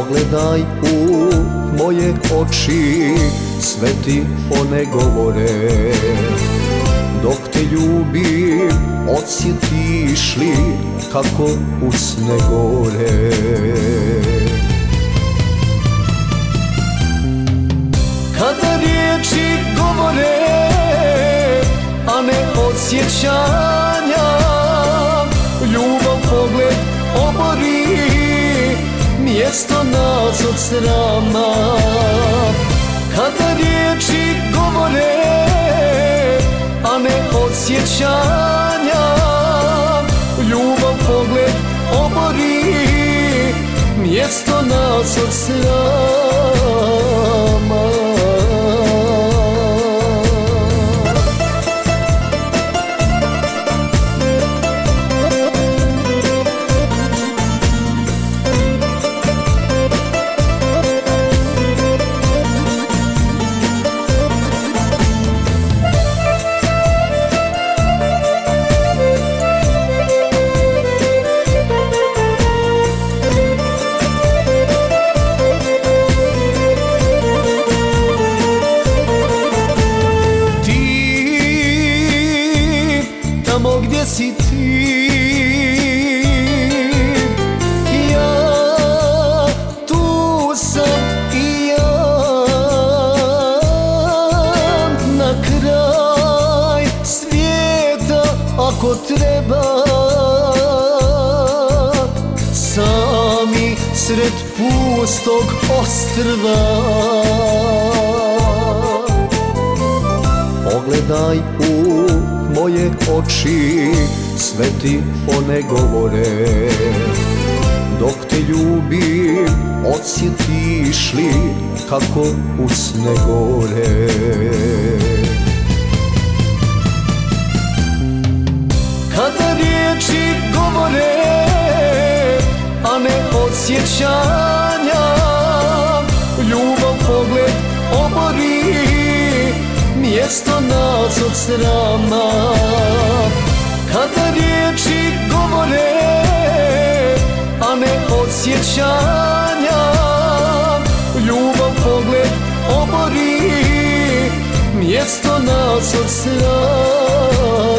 Pogledaj u moje oči, sve ti one govore. Dok te ljubim, osjetiš li kako usne gore? Kada riječi govore, a ne osjećanja, ljubav pogled obori, mjesto nas od srama. Kada riječi govore, a ne osjećanja, ljubav pogled obori, mjesto nas od srama. Tamo gdje si ti, ja tu sam i ja. Na kraj svijeta ako treba, sami sred pustog ostrva. Pogledaj u moje oči, sve ti one govore. Dok te ljubim, osjetiš li kako usne gore? Kada riječi govore, a ne osjećanja, ljubav pogled obori, mjesto nas od srama. Kada riječi govore, a ne osjećanja, ljubav pogled obori, mjesto nas od srama.